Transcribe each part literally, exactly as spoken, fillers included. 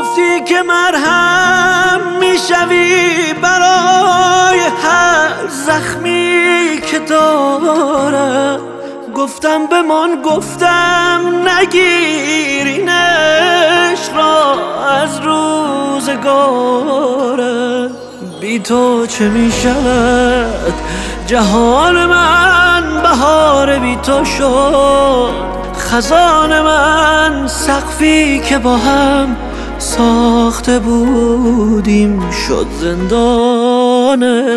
گفتی که مرهم میشوی برای هر زخمی که دارم. گفتم بمان، گفتم نگیر این عشق را از روزگارم. بی تو چه می شود جهان من، بهار بی تو شد خزان من. سقفی که با هم ساخته بودیم شد زندان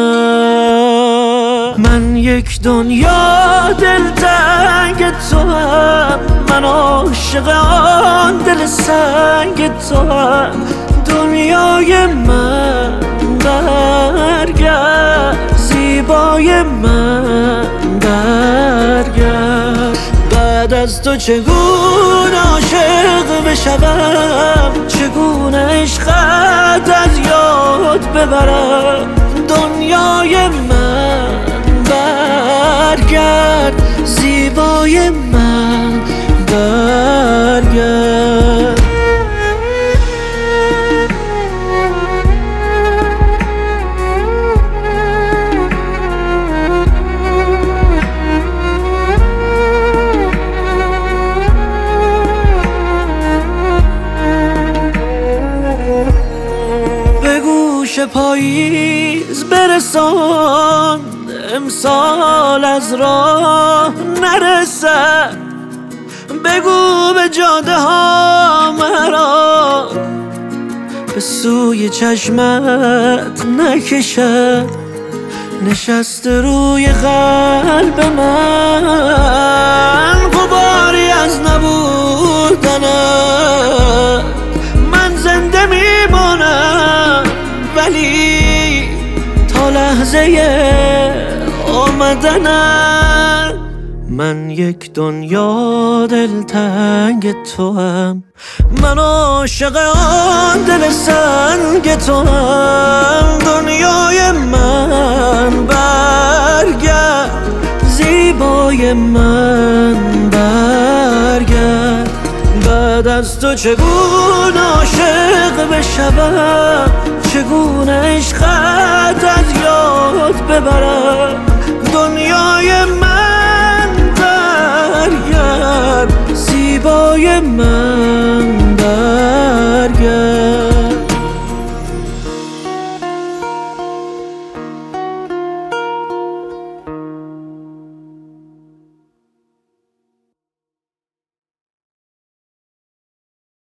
من. من یک دنیا دلتنگ تو هم، من عاشق آن دل سنگ تو هم. دنیای من برگرد، زیبای من برگرد. بعد از تو چگونه عاشق بشوم، چگونه عشقت از یاد ببرم. دنیای من برگرد، زیبای من برگرد. پاییز برسان، امسال از راه نرسد. بگو به جاده ها مرا به سوی چشمت نکشد. نشسته روی قلب من غباری از نبودنت. من زنده میمانم ولی تا لحظه آمدنم. من یک دنیا دلتنگ تو هم، من عاشق آن دل سنگ تو هم. دنیای من برگرد، زیبای من برگرد. بعد از تو چگونه عاشق بشوم، چگونه عشقت از یاد ببرم. دنیای من برگرد، زیبای من